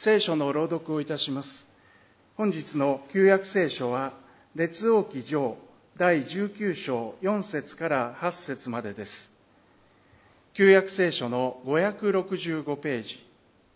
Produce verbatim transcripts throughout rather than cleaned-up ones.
聖書の朗読をいたします。本日の旧約聖書は列王記上第じゅうきゅう章よん節からはち節までです。旧約聖書のごひゃくろくじゅうごページ。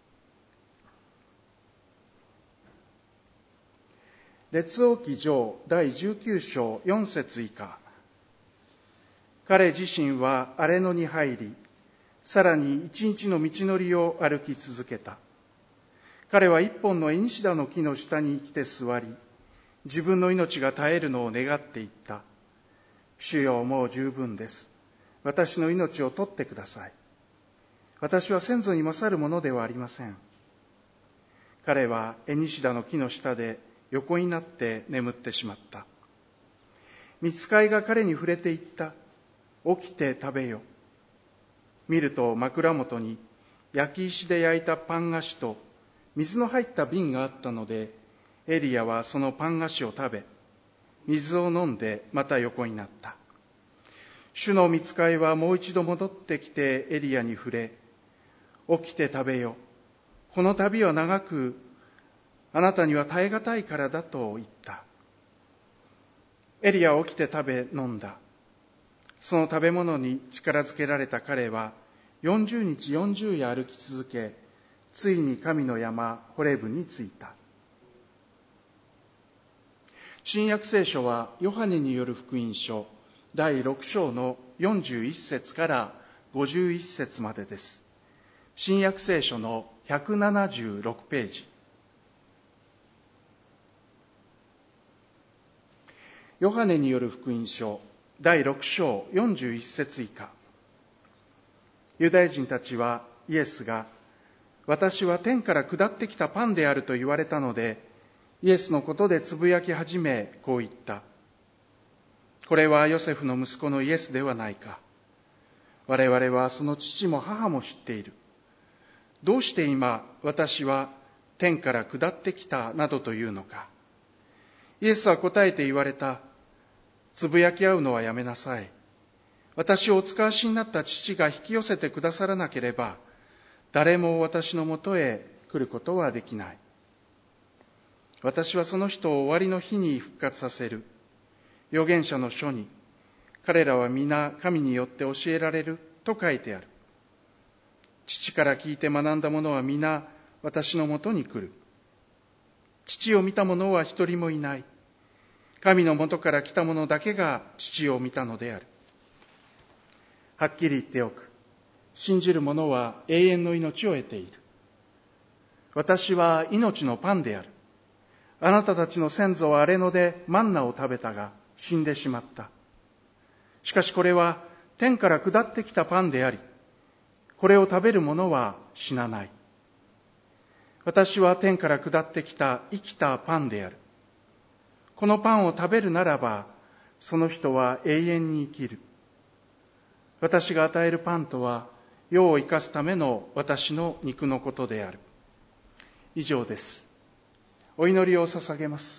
列王記上第じゅうきゅう章よん節以下。彼自身は荒れ野に入り、さらに一日の道のりを歩き続けた。彼は一本のエニシダの木の下に来て座り、自分の命が絶えるのを願っていった。主よ、もう十分です。私の命を取ってください。私は先祖に勝るものではありません。彼はエニシダの木の下で横になって眠ってしまった。御使いが彼に触れていった。起きて食べよ。見ると枕元に焼き石で焼いたパン菓子と水の入った瓶があったので、エリヤはそのパン菓子を食べ、水を飲んでまた横になった。主の御使いはもう一度戻ってきてエリヤに触れ、起きて食べよ。この旅は長く、あなたには耐え難いからだと言った。エリヤは起きて食べ飲んだ。その食べ物に力づけられた彼は、よんじゅうにちよんじゅう夜歩き続け、ついに神の山ホレブに着いた。新約聖書はヨハネによる福音書だいろく章のよんじゅういち節からごじゅういち節までです。新約聖書のひゃくななじゅうろくページ。ヨハネによる福音書だいろく章よんじゅういち節以下。ユダヤ人たちはイエスが、私は天から下ってきたパンであると言われたので、イエスのことでつぶやき始め、こう言った。これはヨセフの息子のイエスではないか。我々はその父も母も知っている。どうして今、私は天から下ってきたなどというのか。イエスは答えて言われた。つぶやき合うのはやめなさい。私をお使わしになった父が引き寄せてくださらなければ、誰も私のもとへ来ることはできない。私はその人を終わりの日に復活させる。預言者の書に、彼らは皆神によって教えられると書いてある。父から聞いて学んだ者は皆私のもとに来る。父を見た者は一人もいない。神のもとから来た者だけが父を見たのである。はっきり言っておく。信じる者は永遠の命を得ている。私は命のパンである。あなたたちの先祖は荒れ野でマンナを食べたが死んでしまった。しかしこれは天から下ってきたパンであり、これを食べる者は死なない。私は天から下ってきた生きたパンである。このパンを食べるならば、その人は永遠に生きる。私が与えるパンとは、世を生かすための私の肉のことである。以上です。お祈りを捧げます。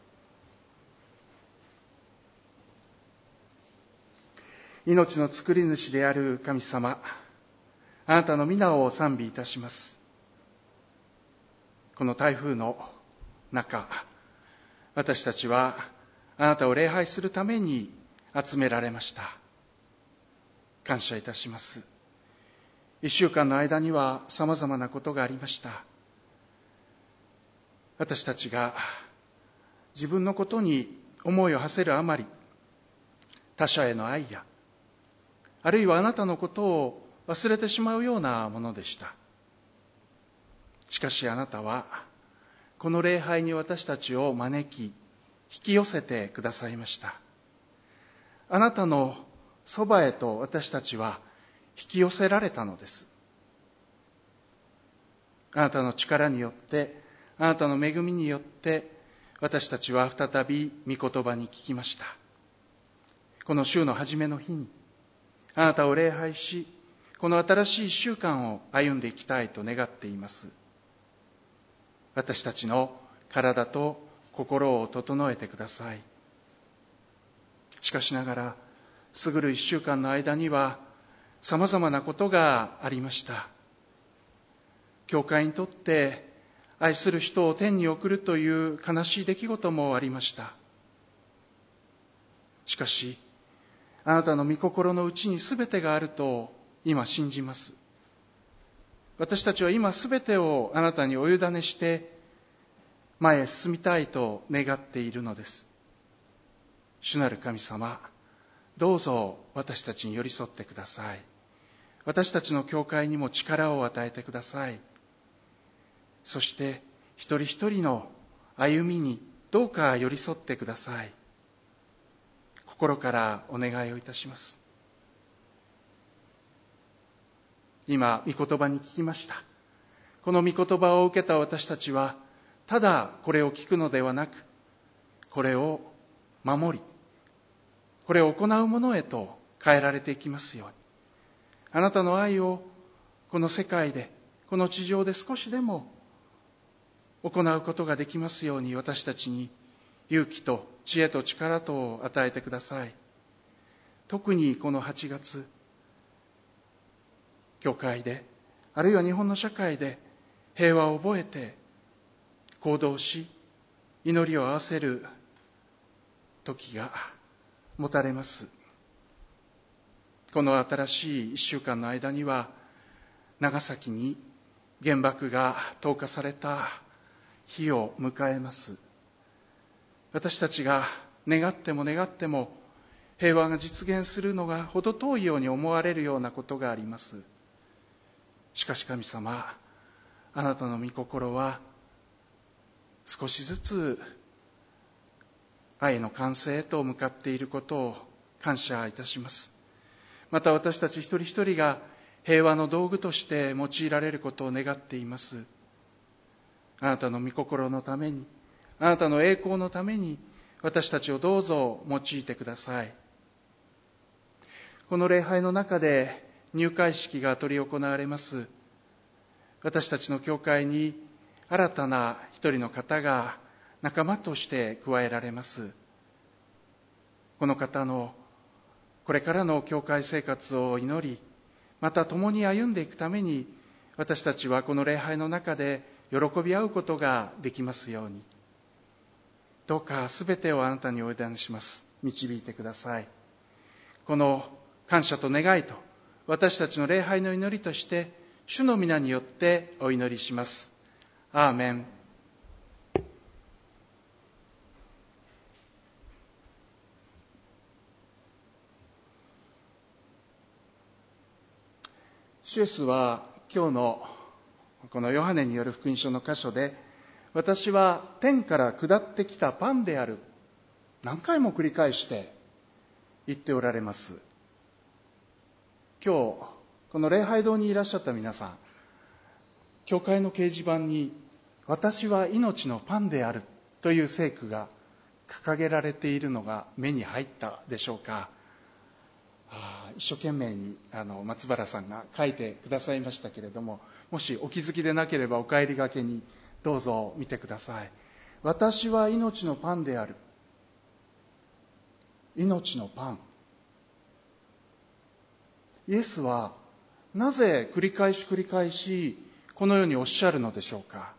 命の作り主である神様、あなたの皆を賛美いたします。この台風の中、私たちはあなたを礼拝するために集められました。感謝いたします。一週間の間には様々なことがありました。私たちが自分のことに思いを馳せるあまり、他者への愛や、あるいはあなたのことを忘れてしまうようなものでした。しかしあなたは、この礼拝に私たちを招き、引き寄せてくださいました。あなたのそばへと私たちは引き寄せられたのです。あなたの力によって、あなたの恵みによって、私たちは再び御言葉に聞きました。この週の初めの日に、あなたを礼拝し、この新しい一週間を歩んでいきたいと願っています。私たちの体と心を整えてください。しかしながら、過ぐる一週間の間には、様々なことがありました。教会にとって愛する人を天に送るという悲しい出来事もありました。しかし、あなたの御心のうちに全てがあると今信じます。私たちは今全てをあなたにお委ねして前へ進みたいと願っているのです。主なる神様、どうぞ私たちに寄り添ってください。私たちの教会にも力を与えてください。そして一人一人の歩みにどうか寄り添ってください。心からお願いをいたします。今、御言葉に聞きました。この御言葉を受けた私たちは、ただこれを聞くのではなく、これを守り、これを行うものへと変えられていきますように。あなたの愛をこの世界で、この地上で少しでも行うことができますように、私たちに勇気と知恵と力と与えてください。特にこのはちがつ、教会で、あるいは日本の社会で平和を覚えて行動し、祈りを合わせる時が持たれます。この新しい一週間の間には、長崎に原爆が投下された日を迎えます。私たちが願っても願っても平和が実現するのが程遠いように思われるようなことがあります。しかし神様、あなたの御心は少しずつ愛の完成へと向かっていることを感謝いたします。また私たち一人一人が平和の道具として用いられることを願っています。あなたの御心のために、あなたの栄光のために私たちをどうぞ用いてください。この礼拝の中で入会式が執り行われます。私たちの教会に新たな一人の方が仲間として加えられます。この方のこれからの教会生活を祈り、また共に歩んでいくために、私たちはこの礼拝の中で喜び合うことができますように。どうかすべてをあなたにお委ねします。導いてください。この感謝と願いと私たちの礼拝の祈りとして主の皆によってお祈りします。アーメン。主イエスは今日のこのヨハネによる福音書の箇所で、私は天から下ってきたパンである、何回も繰り返して言っておられます。今日この礼拝堂にいらっしゃった皆さん、教会の掲示板に私は命のパンであるという聖句が掲げられているのが目に入ったでしょうか。あ一生懸命にあの松原さんが書いてくださいましたけれども、もしお気づきでなければお帰りがけにどうぞ見てください。私は命のパンである。命のパン。イエスはなぜ繰り返し繰り返しこのようにおっしゃるのでしょうか。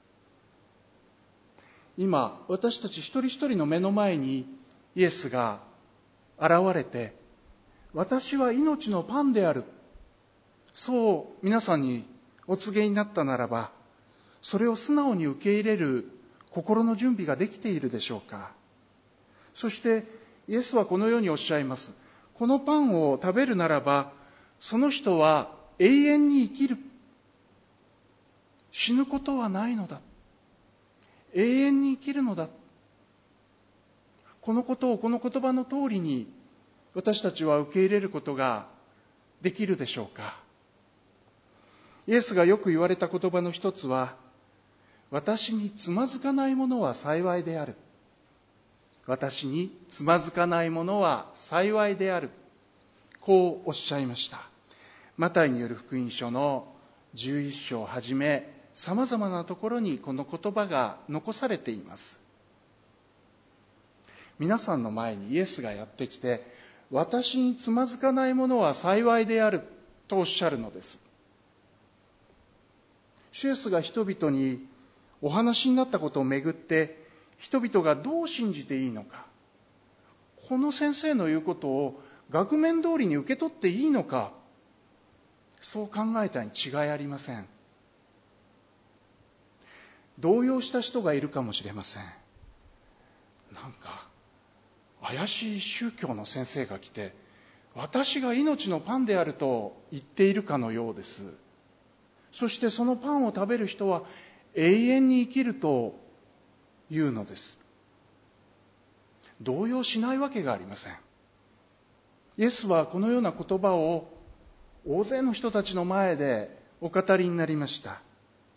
今私たち一人一人の目の前にイエスが現れて、私は命のパンである、そう皆さんにお告げになったならば、それを素直に受け入れる心の準備ができているでしょうか。そしてイエスはこのようにおっしゃいます。このパンを食べるならば、その人は永遠に生きる。死ぬことはないのだ。永遠に生きるのだ。このことをこの言葉の通りに私たちは受け入れることができるでしょうか。イエスがよく言われた言葉の一つは、私につまずかないものは幸いである。私につまずかないものは幸いである。こうおっしゃいました。マタイによる福音書のじゅういっ章をはじめ、さまざまなところにこの言葉が残されています。皆さんの前にイエスがやってきて、私につまずかないものは幸いであるとおっしゃるのです。主イエスが人々にお話になったことをめぐって人々がどう信じていいのか、この先生の言うことを額面通りに受け取っていいのか、そう考えたに違いありません。動揺した人がいるかもしれません。なんか怪しい宗教の先生が来て、私が命のパンであると言っているかのようです。そしてそのパンを食べる人は永遠に生きるというのです。動揺しないわけがありません。イエスはこのような言葉を大勢の人たちの前でお語りになりました。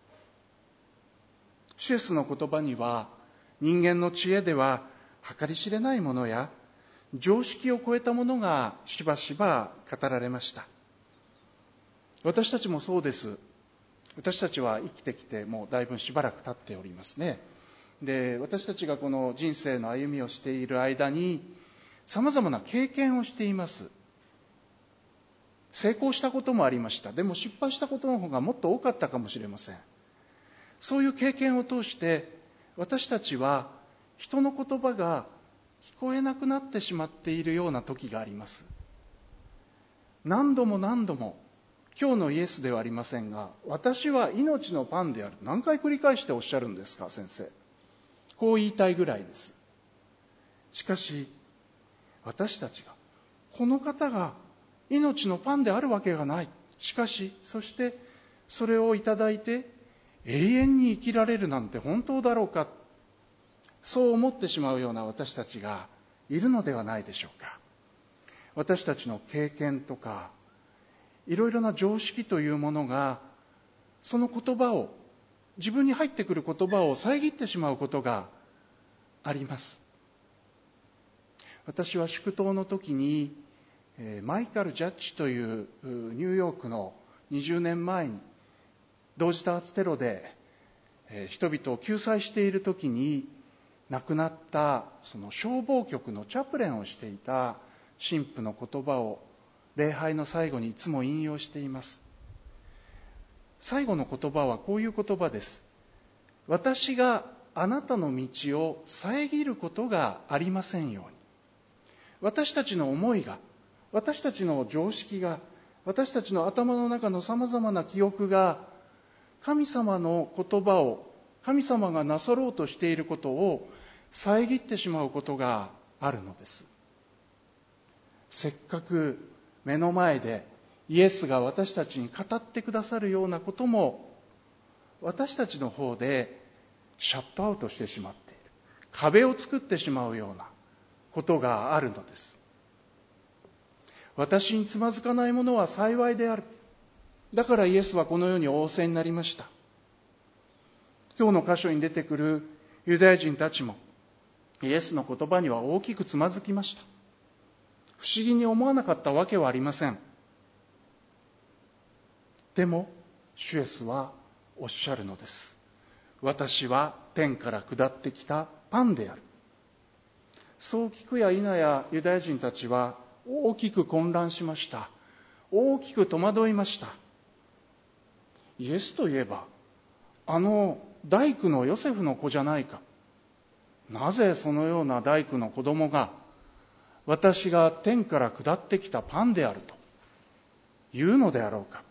主イエスの言葉には、人間の知恵では計り知れないものや常識を超えたものがしばしば語られました。私たちもそうです。私たちは生きてきてもうだいぶしばらく経っておりますね。で、私たちがこの人生の歩みをしている間にさまざまな経験をしています。成功したこともありました。でも失敗したことの方がもっと多かったかもしれません。そういう経験を通して私たちは人の言葉が聞こえなくなってしまっているような時があります。何度も何度も、今日のイエスではありませんが、私は命のパンである。何回繰り返しておっしゃるんですか、先生。こう言いたいぐらいです。しかし、私たちが、この方が命のパンであるわけがない。しかし、そしてそれをいただいて永遠に生きられるなんて本当だろうか。そう思ってしまうような私たちがいるのではないでしょうか。私たちの経験とか、いろいろな常識というものが、その言葉を、自分に入ってくる言葉を遮ってしまうことがあります。私は祝祷の時に、マイカル・ジャッジというニューヨークのにじゅうねんまえに同時多発テロで人々を救済している時に亡くなったその消防局のチャプレンをしていた神父の言葉を礼拝の最後にいつも引用しています。最後の言葉はこういう言葉です。私があなたの道を遮ることがありませんように。私たちの思いが、私たちの常識が、私たちの頭の中のさまざまな記憶が神様の言葉を、神様がなさろうとしていることを遮ってしまうことがあるのです。せっかく目の前でイエスが私たちに語ってくださるようなことも、私たちの方でシャットアウトしてしまっている。壁を作ってしまうようなことがあるのです。私につまずかないものは幸いである。だからイエスはこのように仰せになりました。今日の箇所に出てくるユダヤ人たちもイエスの言葉には大きくつまずきました。不思議に思わなかったわけはありません。でも主イエスはおっしゃるのです。私は天から下ってきたパンである。そう聞くや否やユダヤ人たちは大きく混乱しました。大きく戸惑いました。イエスといえばあの大工のヨセフの子じゃないか。なぜそのような大工の子供が私が天から下ってきたパンであると言うのであろうか。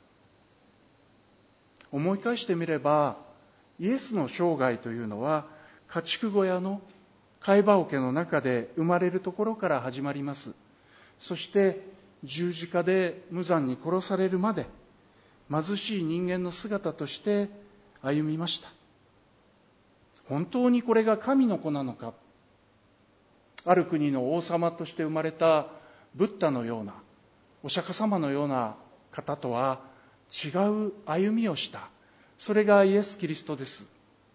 思い返してみれば、イエスの生涯というのは家畜小屋の貝羽桶の中で生まれるところから始まります。そして十字架で無残に殺されるまで貧しい人間の姿として歩みました。本当にこれが神の子なのか。ある国の王様として生まれたブッダのようなお釈迦様のような方とは違う歩みをした。それがイエス・キリストです。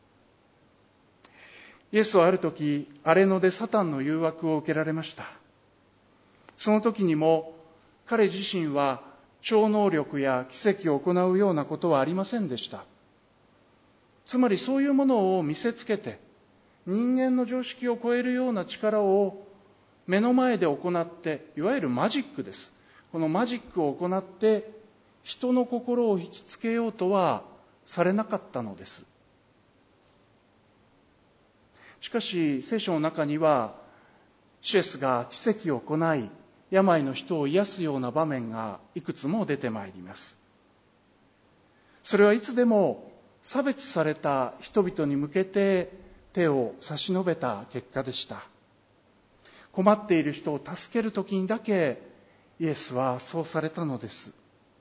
イエスはある時荒れ野でサタンの誘惑を受けられました。その時にも彼自身は超能力や奇跡を行うようなことはありませんでした。つまりそういうものを見せつけて、人間の常識を超えるような力を目の前で行って、いわゆるマジックです。このマジックを行って人の心を引きつけようとはされなかったのです。 しかし聖書の中には主イエスが奇跡を行い病の人を癒すような場面がいくつも出てまいります。それはいつでも差別された人々に向けて手を差し伸べた結果でした。困っている人を助けるときにだけイエスはそうされたのです。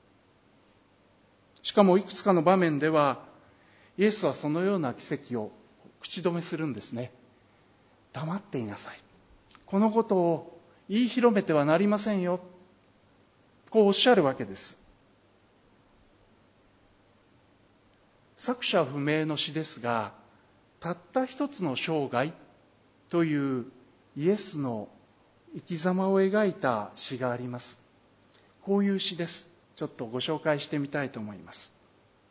しかもいくつかの場面ではイエスはそのような奇跡を口止めするんですね。黙っていなさい。このことを言い広めてはなりませんよ。こうおっしゃるわけです。作者不明の詩ですが、たった一つの生涯というイエスの生き様を描いた詩があります。こういう詩です。ちょっとご紹介してみたいと思います。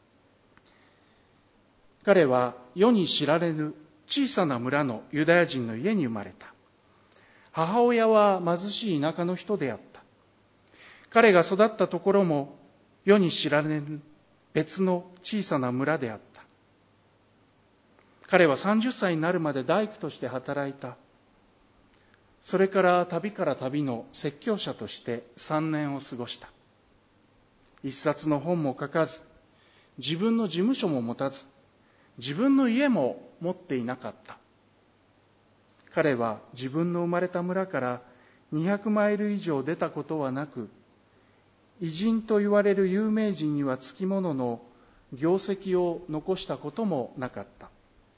彼は世に知られぬ小さな村のユダヤ人の家に生まれた。母親は貧しい田舎の人であった。彼が育ったところも世に知られぬ別の小さな村であった。彼はさんじゅっさいになるまで大工として働いた。それから旅から旅の説教者としてさんねんを過ごした。一冊の本も書かず、自分の事務所も持たず、自分の家も持っていなかった。彼は自分の生まれた村からにひゃくマイル以上出たことはなく、偉人と言われる有名人にはつきものの業績を残したこともなかった。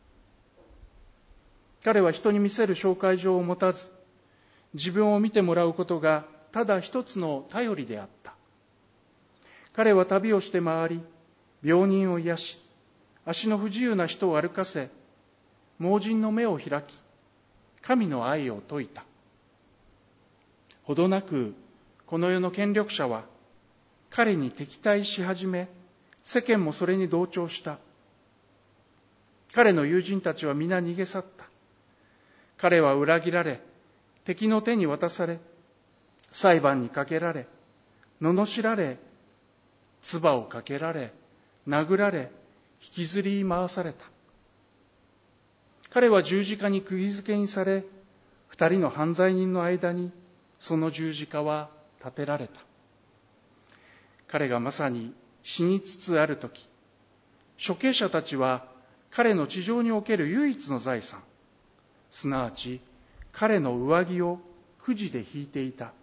彼は人に見せる紹介状を持たず、自分を見てもらうことがただ一つの頼りであった。彼は旅をして回り、病人を癒し、足の不自由な人を歩かせ、盲人の目を開き、神の愛を説いた。ほどなくこの世の権力者は彼に敵対し始め、世間もそれに同調した。彼の友人たちは皆逃げ去った。彼は裏切られ、敵の手に渡され、裁判にかけられ、罵られ、唾をかけられ、殴られ、引きずり回された。彼は十字架に釘付けにされ、二人の犯罪人の間にその十字架は立てられた。彼がまさに死につつあるとき、処刑者たちは彼の地上における唯一の財産、すなわち彼の上着をくじで引いていた。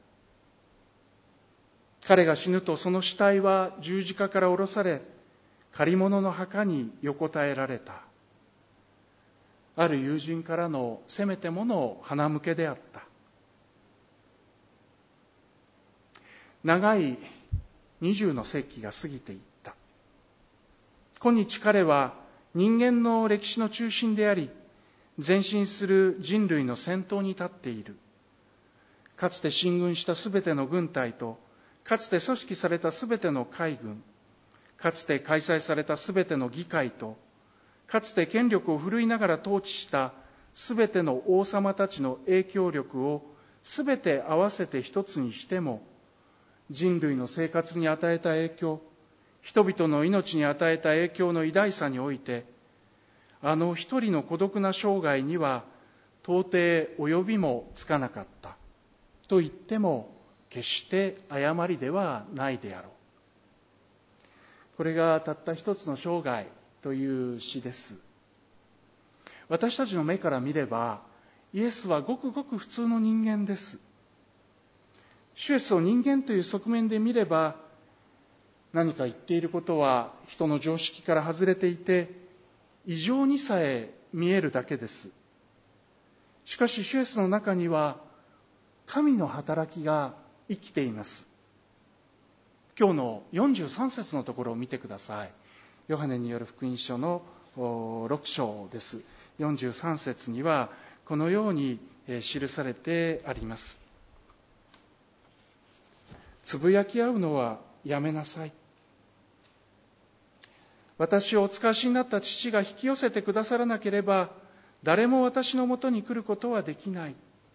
彼が死ぬとその死体は十字架から下ろされ、借り物の墓に横たえられた。ある友人からのせめてもの鼻向けであった。長い二十の世紀が過ぎていった。今日彼は人間の歴史の中心であり、前進する人類の先頭に立っている。かつて進軍したすべての軍隊と、かつて組織されたすべての海軍、かつて開催されたすべての議会と、かつて権力を振るいながら統治したすべての王様たちの影響力をすべて合わせて一つにしても、人類の生活に与えた影響、人々の命に与えた影響の偉大さにおいて、あの一人の孤独な生涯には到底及びもつかなかったと言っても決して誤りではないであろう。これがたった一つの生涯という詩です。私たちの目から見ればイエスはごくごく普通の人間です。主イエスを人間という側面で見れば、何か言っていることは人の常識から外れていて異常にさえ見えるだけです。しかし主イエスの中には神の働きが生きています。今日のよんじゅうさん節のところを見てください。ヨハネによる福音書のろく章です。よんじゅうさん節にはこのように記されてあります。つぶやき合うのはやめなさい。私をお使わしになった父が引き寄せてくださらなければ、誰も私のもとに来ることはできない。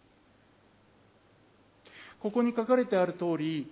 ここに書かれてある通り、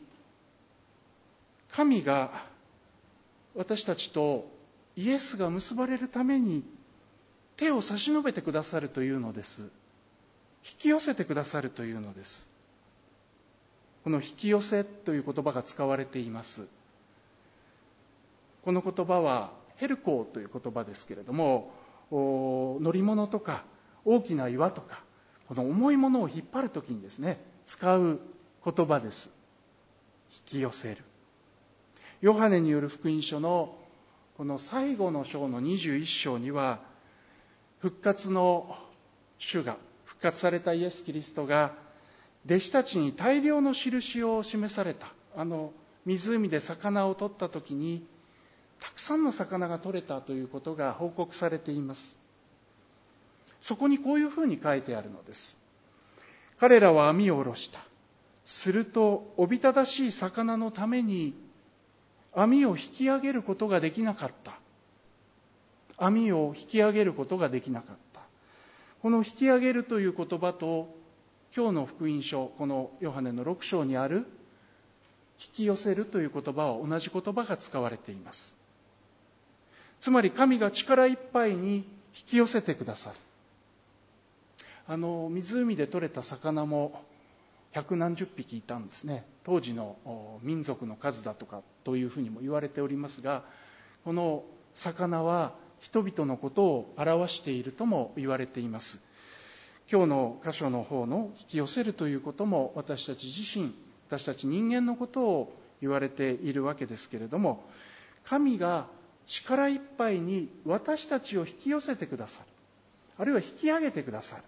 神が私たちとイエスが結ばれるために手を差し伸べてくださるというのです。引き寄せてくださるというのです。この引き寄せという言葉が使われています。この言葉はヘルコーという言葉ですけれども、乗り物とか大きな岩とか、この重いものを引っ張るときにですね、使う言葉です。引き寄せる。ヨハネによる福音書のこの最後の章のにじゅういっ章には、復活の主が、復活されたイエス・キリストが弟子たちに大量の印を示された。あの湖で魚を取ったときにたくさんの魚が取れたということが報告されています。そこにこういうふうに書いてあるのです。彼らは網を下ろした。するとおびただしい魚のために網を引き上げることができなかった。網を引き上げることができなかった。この引き上げるという言葉と今日の福音書、このヨハネのろく章にある引き寄せるという言葉は同じ言葉が使われています。つまり神が力いっぱいに引き寄せてくださる。あの湖で取れた魚も百何十匹いたんですね。当時の民族の数だとかというふうにも言われておりますが、この魚は人々のことを表しているとも言われています。今日の箇所の方の引き寄せるということも私たち自身、私たち人間のことを言われているわけですけれども、神が力いっぱいに私たちを引き寄せてくださる、あるいは引き上げてくださる。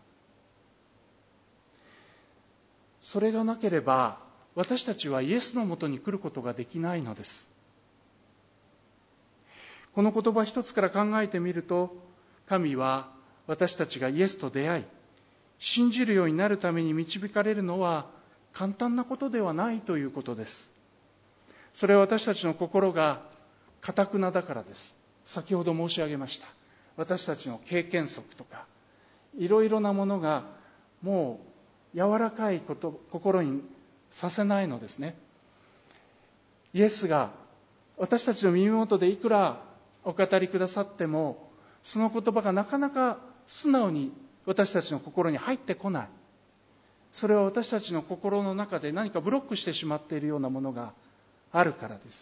それがなければ私たちはイエスのもとに来ることができないのです。この言葉一つから考えてみると、神は私たちがイエスと出会い信じるようになるために導かれるのは簡単なことではないということです。それは私たちの心が堅くなだからです。先ほど申し上げました。私たちの経験則とかいろいろなものがもう柔らかいこと心にさせないのですね。イエスが私たちの耳元でいくらお語りくださっても、その言葉がなかなか素直に私たちの心に入ってこない。それは私たちの心の中で何かブロックしてしまっているようなものがあるからです。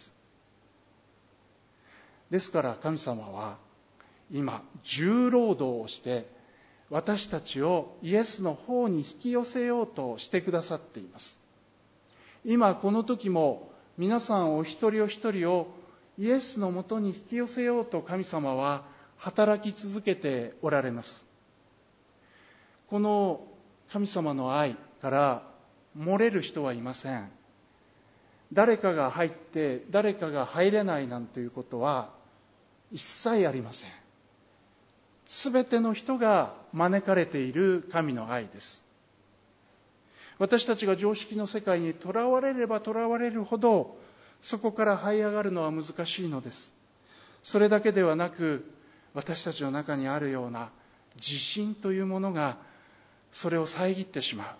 ですから神様は今重労働をして私たちをイエスの方に引き寄せようとしてくださっています。今この時も皆さんお一人お一人をイエスのもとに引き寄せようと神様は働き続けておられます。この神様の愛から漏れる人はいません。誰かが入って誰かが入れないなんていうことは一切ありません。すべての人が招かれている神の愛です。私たちが常識の世界にとらわれればとらわれるほどそこから這い上がるのは難しいのです。それだけではなく、私たちの中にあるような自信というものがそれを遮ってしま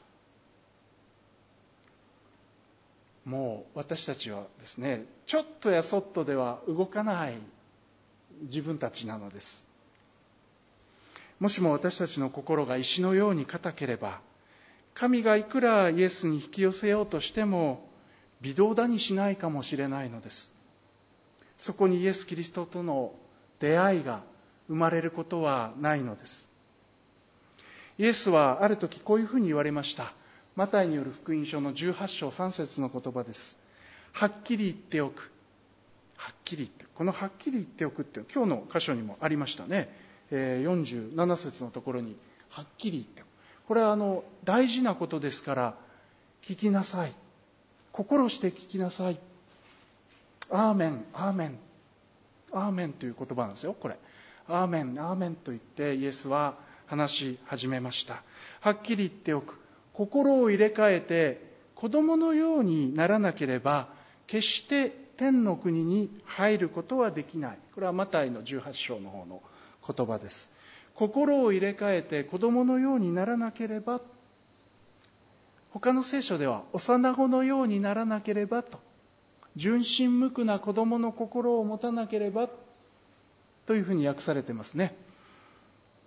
う。もう私たちはですね、ちょっとやそっとでは動かない自分たちなのです。もしも私たちの心が石のように硬ければ、神がいくらイエスに引き寄せようとしても微動だにしないかもしれないのです。そこにイエス・キリストとの出会いが生まれることはないのです。イエスはある時こういうふうに言われました。マタイによる福音書のじゅうはち章さん節の言葉です。はっきり言っておく。はっきり言って、このはっきり言っておくって今日の箇所にもありましたね。よんじゅうなな節のところにはっきり言っておく。これはあの大事なことですから聞きなさい。心して聞きなさい。アーメン、アーメン、アーメンという言葉なんですよ。これアーメン、アーメンと言ってイエスは話し始めました。はっきり言っておく。心を入れ替えて子供のようにならなければ決して天の国に入ることはできない。これはマタイのじゅうはち章の方の言葉です。心を入れ替えて子供のようにならなければ、他の聖書では幼子のようにならなければと、純真無垢な子供の心を持たなければというふうに訳されていますね。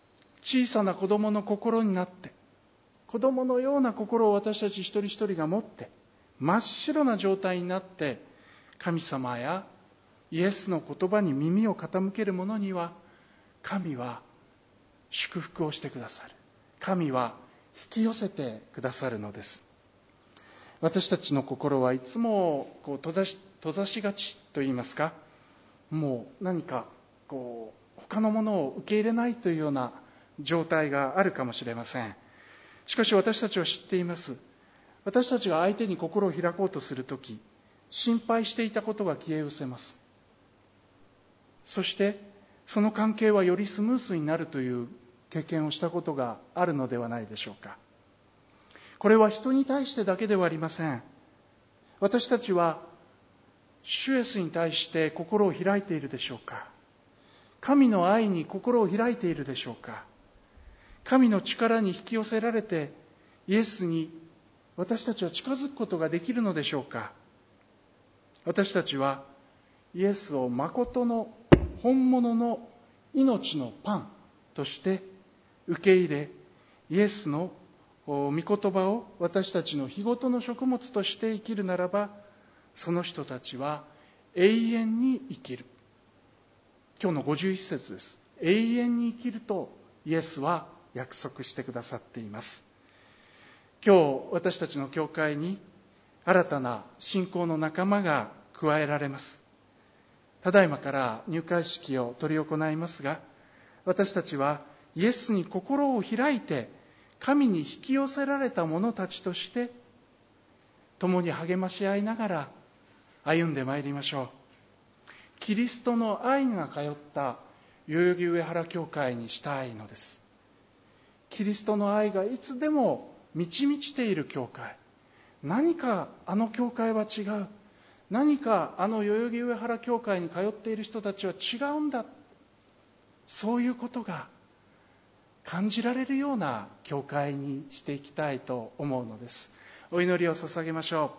小さな子供の心になって、子供のような心を私たち一人一人が持って、真っ白な状態になって、神様やイエスの言葉に耳を傾ける者には、神は祝福をしてくださる。神は引き寄せてくださるのです。私たちの心はいつもこう閉ざし、閉ざしがちといいますか、もう何かこう他のものを受け入れないというような状態があるかもしれません。しかし私たちは知っています。私たちが相手に心を開こうとするとき、心配していたことが消え失せます。そしてその関係はよりスムースになるという経験をしたことがあるのではないでしょうか。これは人に対してだけではありません。私たちは主イエスに対して心を開いているでしょうか。神の愛に心を開いているでしょうか。神の力に引き寄せられてイエスに私たちは近づくことができるのでしょうか。私たちはイエスを誠の本物の命のパンとして受け入れ、イエスの御言葉を私たちの日ごとの食物として生きるならば、その人たちは永遠に生きる。今日のごじゅういち節です。永遠に生きるとイエスは約束してくださっています。今日私たちの教会に新たな信仰の仲間が加えられます。ただいまから入会式を執り行いますが、私たちはイエスに心を開いて神に引き寄せられた者たちとして共に励まし合いながら歩んでまいりましょう。キリストの愛が通った代々木上原教会にしたいのです。キリストの愛がいつでも満ち満ちている教会。何かあの教会は違う。何かあの代々木上原教会に通っている人たちは違うんだ。そういうことが感じられるような教会にしていきたいと思うのです。お祈りを捧げましょう。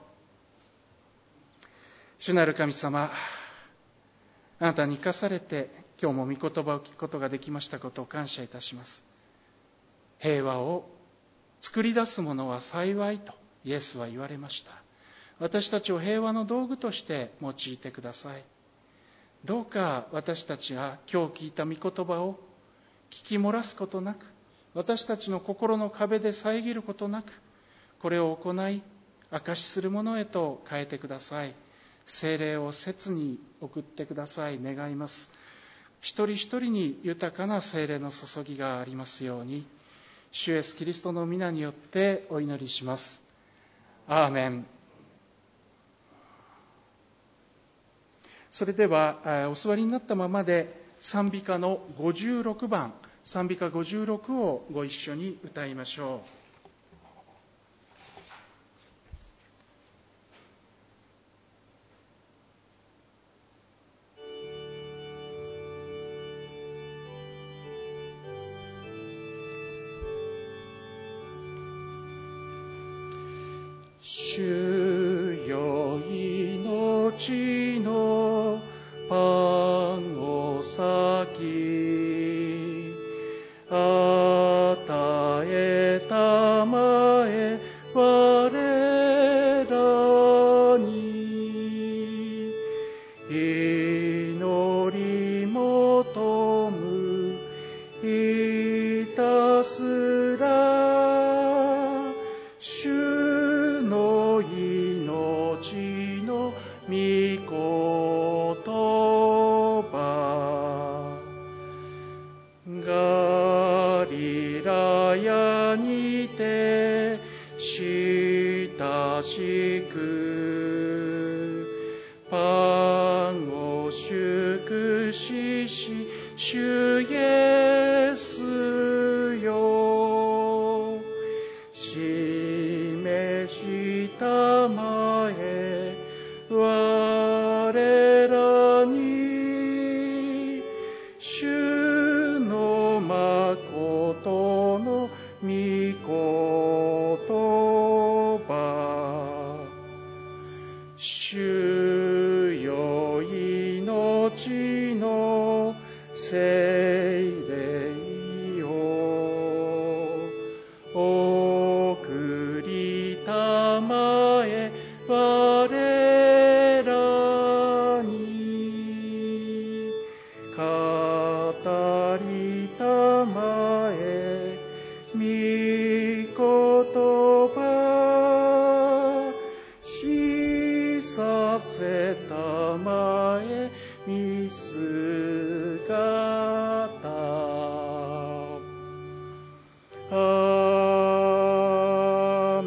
主なる神様、あなたに生かされて今日も御言葉を聞くことができましたことを感謝いたします。平和を作り出すものは幸いとイエスは言われました。私たちを平和の道具として用いてください。どうか私たちが今日聞いた御言葉を聞き漏らすことなく、私たちの心の壁で遮ることなく、これを行い証しするものへと変えてください。聖霊を切に送ってください。願います。一人一人に豊かな聖霊の注ぎがありますように、主イエスキリストの皆によってお祈りします。アーメン。それではお座りになったままで賛美歌のごじゅうろくばん、賛美歌ごじゅうろくをご一緒に歌いましょう。主よ命のパンを裂き与えたまえ我らに祈り求むひたすら主の命の御言葉ガリラヤにて親しくパンを祝しし主イエスよ示したまえ我らに主の誠の御言葉主よ命の聖霊よ見すかた。アー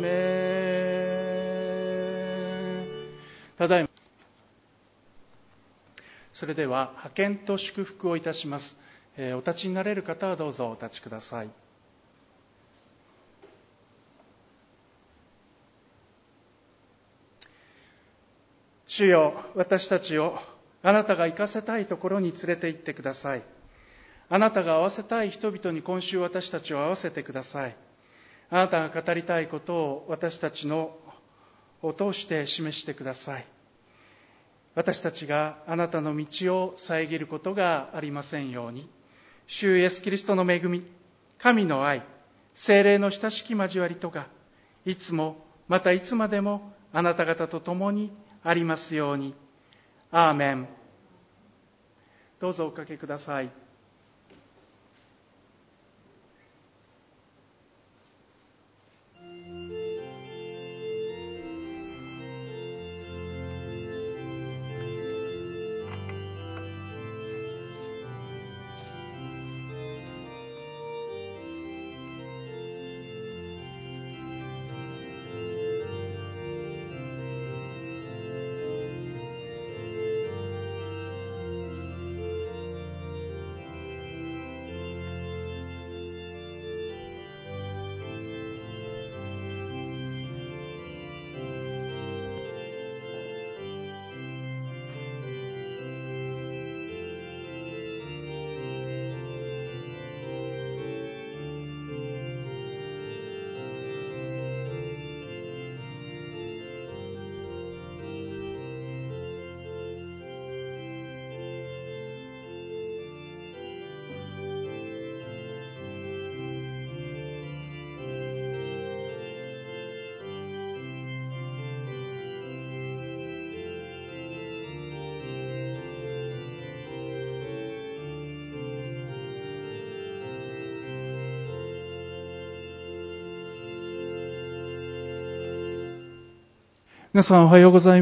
メン。ただいま。それでは派遣と祝福をいたします。えー、お立ちになれる方はどうぞお立ちください。主よ、私たちをあなたが行かせたいところに連れて行ってください。あなたが会わせたい人々に今週私たちを会わせてください。あなたが語りたいことを私たちのを通して示してください。私たちがあなたの道を遮ることがありませんように。主イエスキリストの恵み、神の愛、聖霊の親しき交わりとがいつもまたいつまでもあなた方と共にありますように。アーメン。どうぞおかけください。皆さんおはようございます。